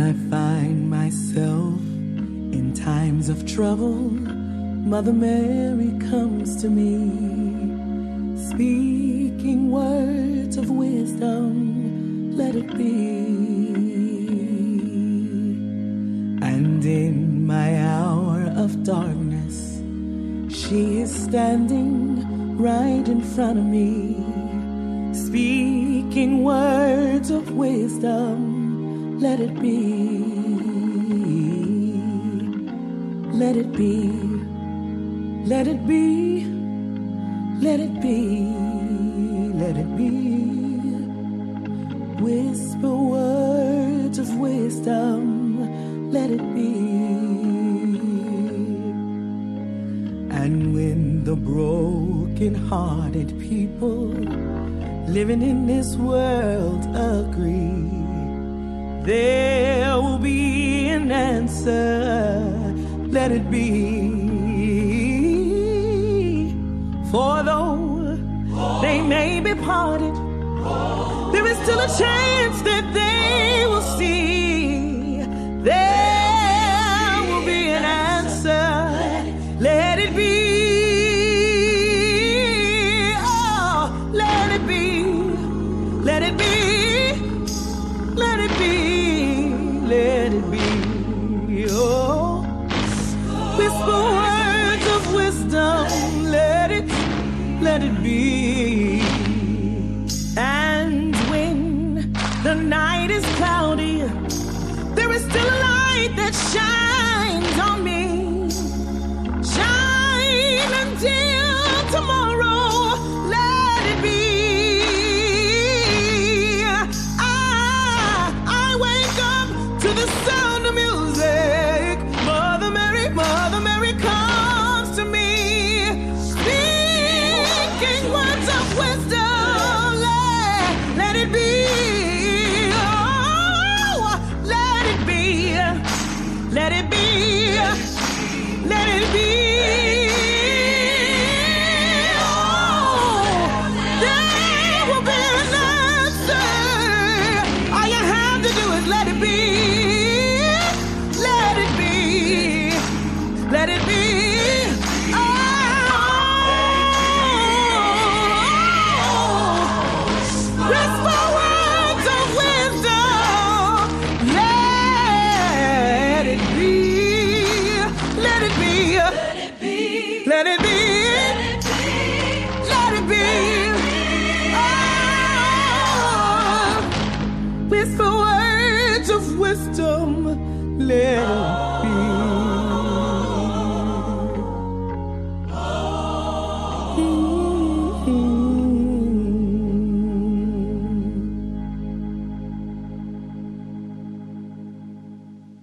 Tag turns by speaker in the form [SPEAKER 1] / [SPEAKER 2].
[SPEAKER 1] I find myself in times of trouble, Mother Mary comes to me, speaking words of wisdom, let it be. And in my hour of darkness, she is standing right in front of me, speaking words of wisdom, let it be. Let it be, let it be, let it be, let it be. Whisper words of wisdom, let it be. And when the broken-hearted people living in this world agree, there will be an answer. Let it be. For though they may be parted, there is still a chance that they will see. There will be an answer. Let it be. Oh, let it be. Let it be. Let it be. Let it be. Oh. Whisper words of wisdom, let it be. And when the night is cloudy, there is still a light that shines on me. Shine until tomorrow, let it be. I wake up to the sound of music. Mother Mary comes to me, speaking words of wisdom. Let it be. Oh, let it be. Let it be. Let it be. Oh, there will be an answer. All you have to do is let it be. Let it be. Let it be. Whisper words of wisdom. Let it be. Let it be. Let it be. Let it be. Oh, whisper words of wisdom. Let it be.